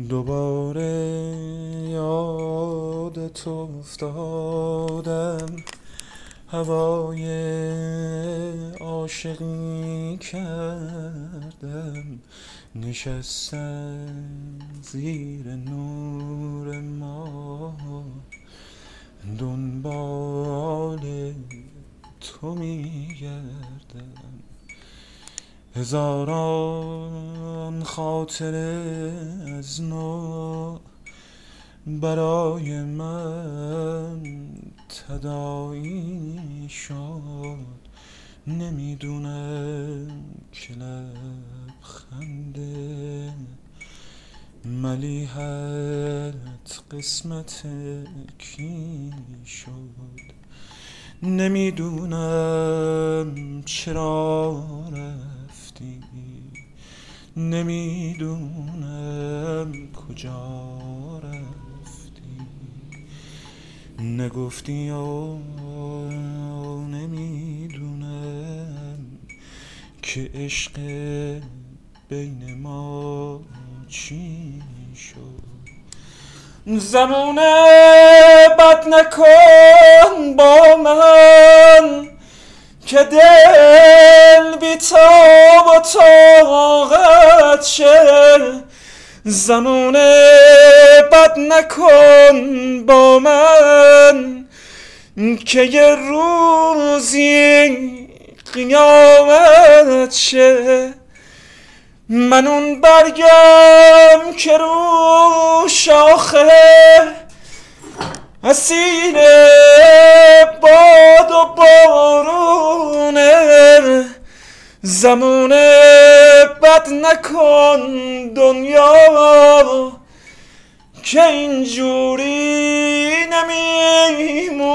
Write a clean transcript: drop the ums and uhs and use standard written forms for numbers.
دوباره یادت افتادم، هوای عاشقی کردم، نشستم زیر نور ماه، دنبال تو میگردم. هزاران خاطره از نو برای من تداعی شد. نمیدونم که لبخند ملیحت قسمت کی شد. نمیدونم چرا رفتی، نمیدونم کجا رفتی، نگفتی و نمیدونم که عشق بین ما چی شد. زمونه بد نکن با من که دل بی تاب و طاقت شه. زمونه بد نکن با من که یه روزی قیامت شه. من اون برگم که رو شاخه اسیر باد و بارونه. زمونه بد نکن دنیا که اینجوری نمیمونه.